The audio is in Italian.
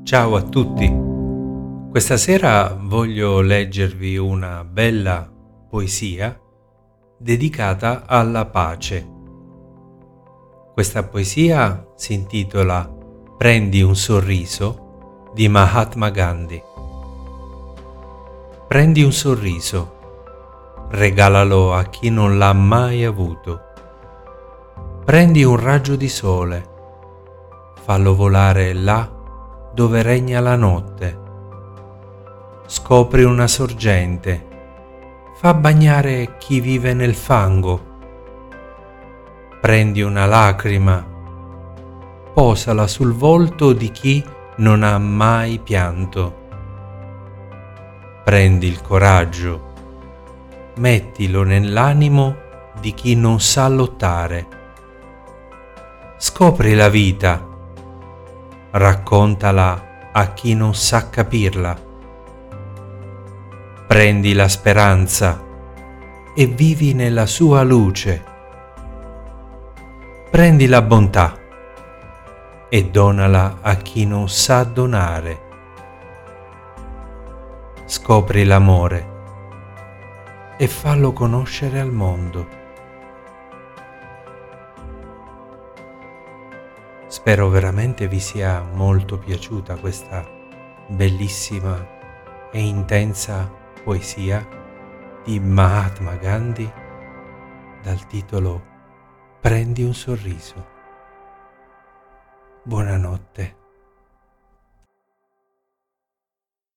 Ciao a tutti. Questa sera voglio leggervi una bella poesia dedicata alla pace. Questa poesia si intitola Prendi un sorriso di Mahatma Gandhi. Prendi un sorriso, regalalo a chi non l'ha mai avuto. Prendi un raggio di sole, fallo volare là dove regna la notte. Scopri una sorgente, fa bagnare chi vive nel fango. Prendi una lacrima, posala sul volto di chi non ha mai pianto. Prendi il coraggio, mettilo nell'animo di chi non sa lottare. Scopri la vita, raccontala a chi non sa capirla. Prendi la speranza e vivi nella sua luce. Prendi la bontà e donala a chi non sa donare. Scopri l'amore e fallo conoscere al mondo. Spero veramente vi sia molto piaciuta questa bellissima e intensa poesia di Mahatma Gandhi dal titolo Prendi un sorriso. Buonanotte.